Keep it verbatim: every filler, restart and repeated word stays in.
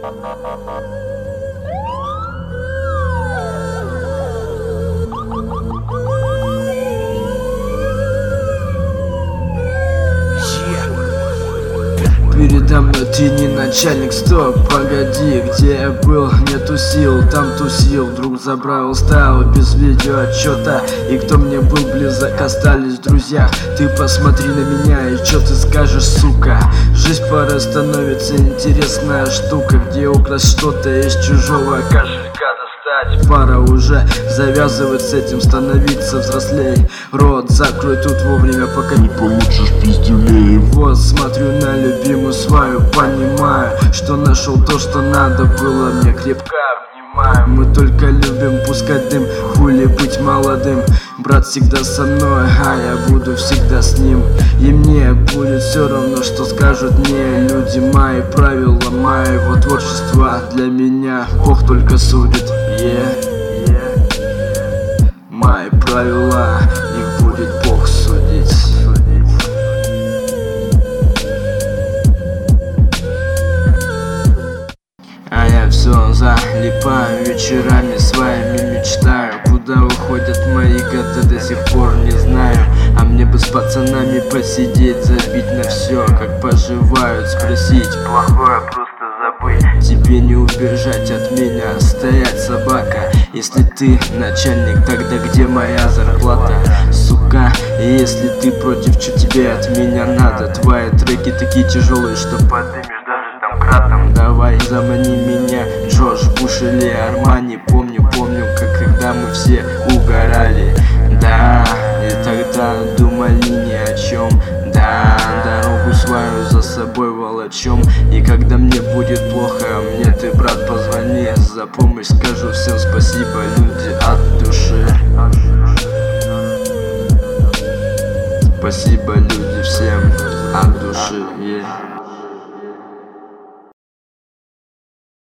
Передо мной ты не начальник, стоп, погоди, где я был, нету сил, там тусил, вдруг забрал стайл без видеоотчета. И кто мне был близок, остались друзья. Ты посмотри на меня и чё ты скажешь, сука? Жизнь порой становится интересная штука, где украсть что-то из чужого кошелька достать. Пора уже завязывать с этим, становиться взрослей. Рот закрой тут вовремя, пока не получишь пиздюлей. Вот смотрю на любимую свою, понимаю, что нашел то, что надо было мне, крепко обнимаю. Мы только любим пускать дым, хули быть молодым. Брат всегда со мной, а я буду всегда с ним. И мне будет все равно, что скажут мне люди. Мои правила, моего творчества, для меня Бог только судит, yeah, yeah. Мои правила, их будет Бог судить. А я все залипаю вечерами своими, мечтаю, куда уходят мои года, до сих пор не знаю. А мне бы с пацанами посидеть, забить на все, как поживают, спросить плохое просто забыть. Тебе не убежать от меня, стоять, собака. Если ты начальник, тогда где моя зарплата, сука? И если ты против, что тебе от меня надо? Твои треки такие тяжелые, что поднимешь даже там кратом. Давай замани меня, Джордж Буш или Армани. Помню, помню, как когда мы все угорали. Да, и тогда думали ни о чем. Да, дорогу свою за собой волочем. И когда мне будет плохо, мне ты, брат, позвони. За помощь скажу всем спасибо, люди, от души. Спасибо, люди, всем от души, yeah.